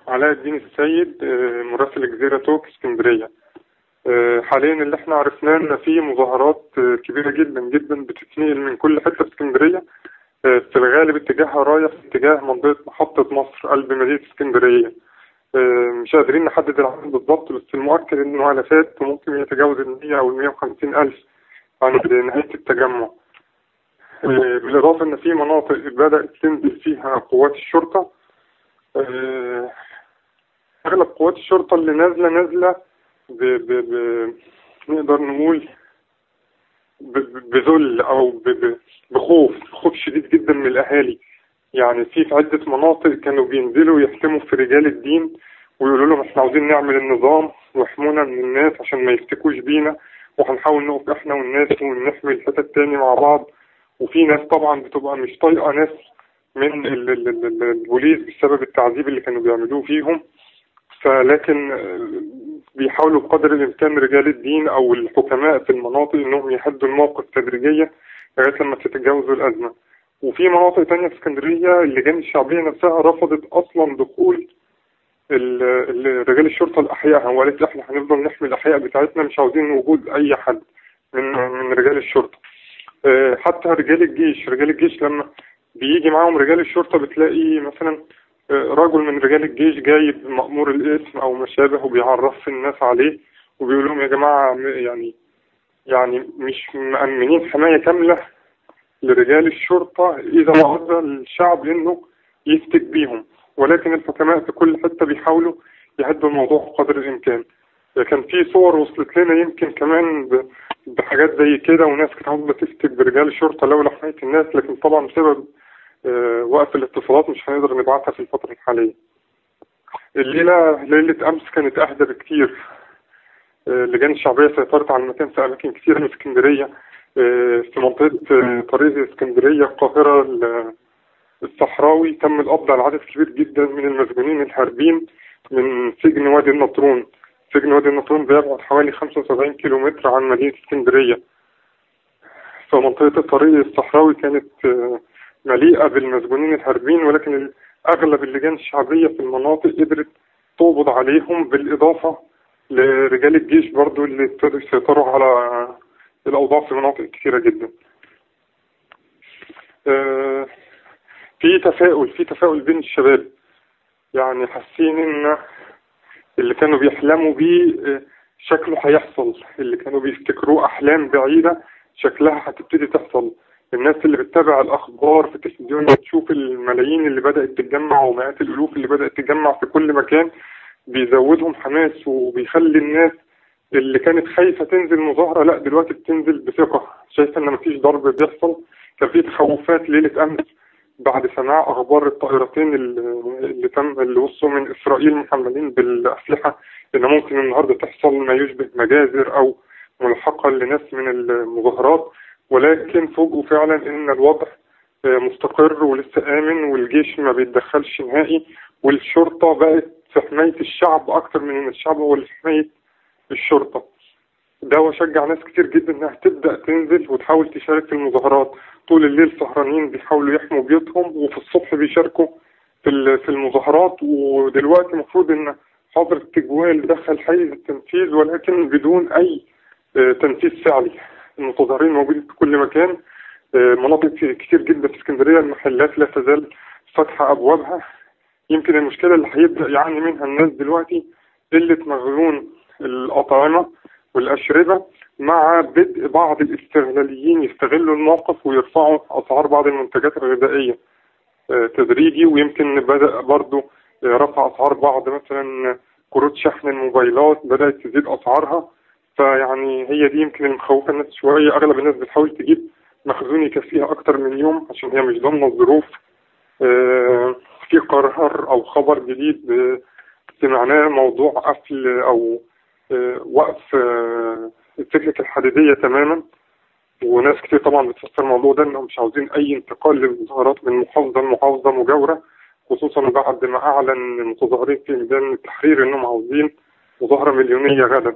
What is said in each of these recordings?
علاء الدين السيد، مراسل جزيرة توك اسكندرية. حاليا اللي احنا عرفناه ان في مظاهرات كبيرة جدا جدا بتتنقل من كل حتة في اسكندرية. في الغالب اتجاهها رايح في اتجاه منطقة محطة مصر قلب مدينة اسكندرية. مش قادرين نحدد العدد بالضبط، بس المؤكد انه الافات ممكن يتجاوز ال100 او ال150 الف عند نهاية التجمع. بالاضافة ان في مناطق بدأت تنزل فيها قوات الشرطة. اغلب قوات الشرطة اللي نازلة نقدر نقول بذل او بخوف شديد جدا من الاهالي. يعني في عدة مناطق كانوا بينزلوا يحتموا في رجال الدين ويقولوا لهم احنا عاوزين نعمل النظام واحمونا من الناس عشان ما يفتكوش بينا، وهنحاول نقف احنا والناس ونحمي الحتة التاني مع بعض. وفي ناس طبعا بتبقى مش طايقة ناس من البوليس بسبب التعذيب اللي كانوا بيعملوه فيهم، فلكن بيحاولوا بقدر الامكان رجال الدين او الحكماء في المناطق انهم يهدوا الموقف تدريجيا لغايه لما تتجاوزوا الازمه. وفي مناطق تانية في اسكندريه اللجان الشعبيه نفسها رفضت اصلا دخول رجال الشرطه الاحياء، وقالت احنا هنفضل نحمي الاحياء بتاعتنا، مش عاوزين وجود اي حد من رجال الشرطه. حتى رجال الجيش لما بيجي معاهم رجال الشرطه بتلاقي مثلا رجل من رجال الجيش جايب مأمور الاسم او ما شابه وبيعرف الناس عليه وبيقول لهم يا جماعه يعني مش مأمنين حمايه كامله لرجال الشرطه اذا ما عرض الشعب انه يفتك بيهم، ولكن الحكماء في كل حته بيحاولوا يهدوا الموضوع قدر الامكان. كان في صور وصلت لنا يمكن كمان بحاجات زي كده، وناس كانت عاوزه تفتك برجال الشرطه لولا حمايه الناس، لكن طبعا بسبب وقف الاتصالات مش هنقدر نبعتها في الفترة الحالية. ليلة أمس كانت أهدى بكتير. اللجان الشعبية سيطرت على المكان في أماكن كتير من اسكندرية، في منطقة طريق اسكندرية القاهرة الصحراوي تم القبض على عدد كبير جدا من المسجونين الهاربين من سجن وادي النطرون. سجن وادي النطرون بيبعد حوالي 75 كيلومتر عن مدينة اسكندرية. فمنطقة الطريق الصحراوي كانت مليئة بالمسجونين الهاربين، ولكن أغلب اللجان الشعبية في المناطق قدرت تقبض عليهم، بالإضافة لرجال الجيش برضو اللي ابتدوا يسيطروا على الأوضاع في مناطق كثيرة جدا. في تفاؤل بين الشباب، يعني حاسين إن اللي كانوا بيحلموا بيه شكله هيحصل، اللي كانوا بيفتكروه أحلام بعيدة شكلها هتبتدي تحصل. الناس اللي بتتابع الأخبار في التلفزيون بتشوف الملايين اللي بدأت تتجمع ومئات الألوف اللي بدأت تتجمع في كل مكان، بيزودهم حماس وبيخلي الناس اللي كانت خايفة تنزل مظاهرة لا دلوقتي بتنزل بثقة، شايفة إن مفيش ضرب بيحصل. كان في تخوفات ليلة أمس بعد سماع أخبار الطائرتين اللي وصلوا من إسرائيل محملين بالأسلحة، إن ممكن النهاردة تحصل ما يشبه مجازر أو ملحقة لناس من المظاهرات، ولكن فوجئوا فعلا ان الوضع مستقر ولسه امن والجيش ما بيتدخلش نهائي، والشرطة بقت في حماية الشعب اكتر من ان الشعب هو اللي في حماية الشرطة. ده وشجع ناس كتير جدا انها تبدأ تنزل وتحاول تشارك في المظاهرات. طول الليل سهرانين بيحاولوا يحموا بيوتهم، وفي الصبح بيشاركوا في المظاهرات. ودلوقتي المفروض ان حظر التجوال دخل حيز التنفيذ ولكن بدون اي تنفيذ فعلي. المتظاهرين موجودين في كل مكان، مناطق كتير جدا في اسكندرية المحلات لا تزال فاتحة أبوابها. يمكن المشكلة اللي هيبدأ يعاني منها الناس دلوقتي قلة مخزون الأطعمة والأشربة، مع بدء بعض الاستغلاليين يستغلوا الموقف ويرفعوا أسعار بعض المنتجات الغذائية تدريجي. ويمكن بدأ برضو رفع أسعار بعض مثلا كروت شحن الموبايلات بدأت تزيد أسعارها. فيعني هي دي يمكن المخوفة الناس شوية. أغلب الناس بتحاول تجيب مخزون يكفيها أكتر من يوم عشان هي مش ضامنة الظروف. في قرار أو خبر جديد سمعناه موضوع قفل أو وقف السكك الحديدية تماما، وناس كتير طبعا بتفسر الموضوع ده إنهم مش عاوزين أي انتقال للمظاهرات من محافظة لمحافظة مجاورة، خصوصا بعد ما أعلن المتظاهرين في ميدان التحرير إنهم عاوزين مظاهرة مليونية غدا.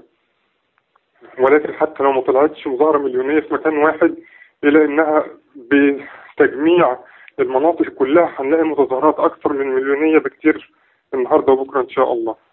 ولكن حتى لو ما طلعتش مظاهرة مليونية في مكان واحد، إلا إنها بتجميع المناطق كلها هنلاقي متظاهرات أكثر من مليونية بكتير النهاردة وبكرة إن شاء الله.